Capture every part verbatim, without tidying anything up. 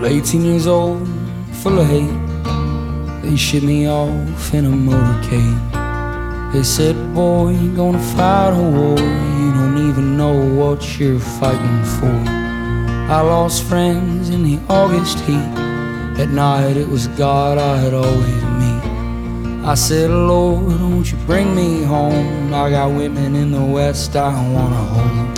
eighteen years old, full of hate. They shipped me off in a motorcade. They said, boy, you're gonna fight a war. You don't even know what you're fighting for. I lost friends in the August heat. At night it was God I'd always meet. I said, Lord, won't you bring me home? I got women in the West I wanna hold.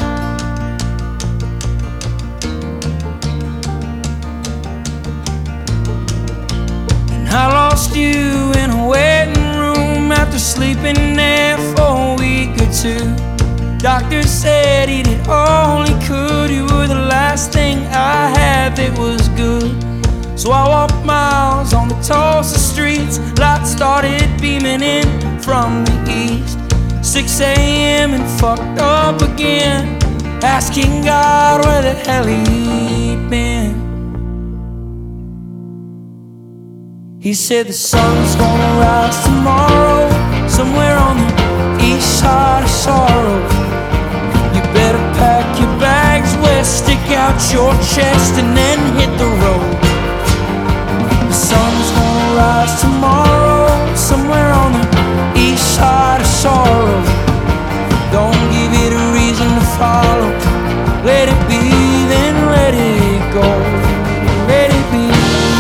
I lost you in a waiting room after sleeping there for a week or two. Doctor said he did all he could. You were the last thing I had that was good. So I walked miles on the Tulsa streets. Lights started beaming in from the east. six A M and fucked up again, asking God where the hell he'd been. He said the sun's gonna rise tomorrow, somewhere on the east side of sorrow. You better pack your bags, west, stick out your chest, and then hit the road. The sun's gonna rise tomorrow, somewhere on the east side of sorrow. Don't give it a reason to follow. Let it be, then let it go. Let it be.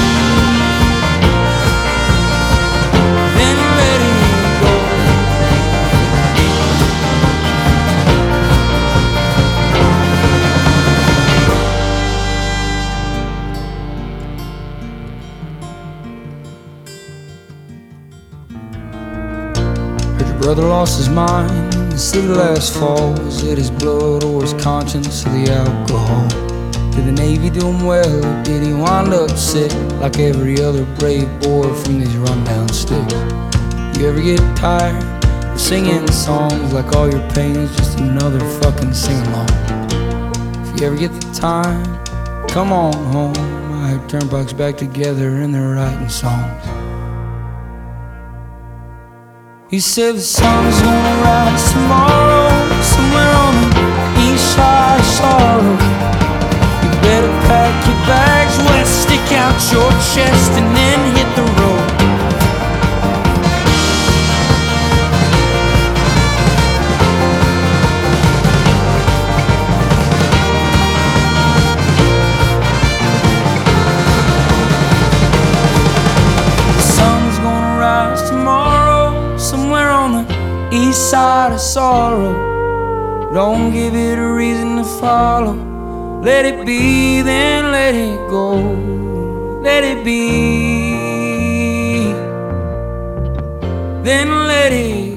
Brother lost his mind in the city last fall. Was it his blood or his conscience or the alcohol? Did the Navy do him well, or did he wind up sick like every other brave boy from these rundown sticks? You ever get tired of singing songs like all your pain is just another fucking sing-along? If you ever get the time, come on home. I have turnpikes back together and they're writing songs. He said the sun's gonna rise tomorrow, somewhere on the east side of sorrow. You better pack your bags, west, stick out your chest, and then hit the road. The sun's gonna rise tomorrow, somewhere on the east side of sorrow. Don't give it a reason to follow. Let it be, then let it go. Let it be, then let it